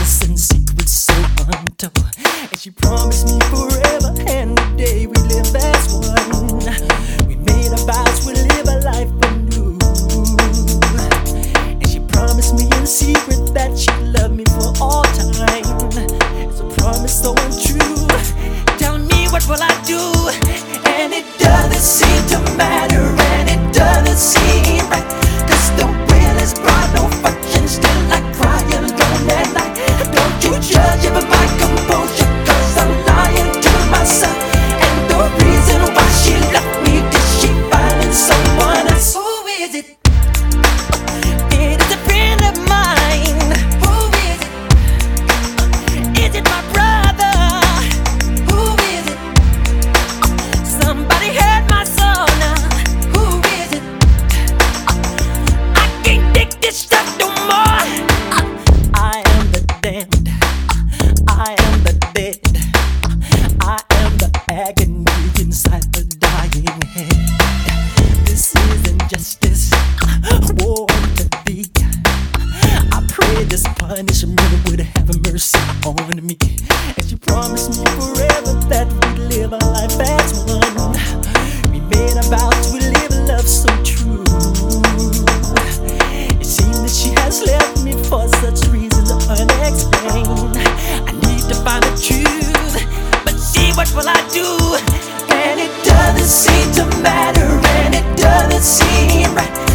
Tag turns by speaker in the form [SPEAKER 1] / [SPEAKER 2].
[SPEAKER 1] promises and secrets so untold. And she promised me forever, and the day we live as one. We made our vows, we live a life anew. And she promised me in secret that she'd love me for all time. It's a promise so untrue. Tell me, what will I do? And it doesn't seem to matter, and it doesn't seem right. 'Cause the will is bright, no fucking still I cry alone at night. Don't you judge it by my composure, 'cause I'm lying to myself. And the reason why she left me, did she find someone else? Who is it? It is a friend of mine. Who is it? Is it my brother? Who is it? Somebody heard my soul now. Who is it? I can't take this stuff no more. I am the damned. I am the dead. I am the agony inside the dying head. This isn't justice. War to thee. I pray this punishment would have mercy on me. And she promised me forever that we'd live our life as one. We made our vows, we live a love so true. It seems that she has left me for such reasons unexplained. I need to find the truth, but see, what will I do? And it doesn't seem to matter, and it doesn't seem right.